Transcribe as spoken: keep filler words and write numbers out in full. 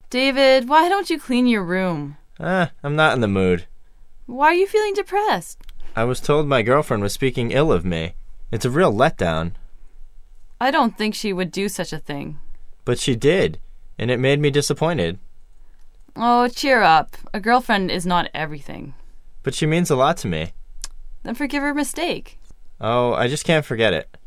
David, why don't you clean your room? Ah, I'm not in the mood. Why are you feeling depressed? I was told my girlfriend was speaking ill of me. It's a real letdown. I don't think she would do such a thing. But she did, and it made me disappointed. Oh, cheer up. A girlfriend is not everything. But she means a lot to me. Then forgive her mistake. Oh, I just can't forget it.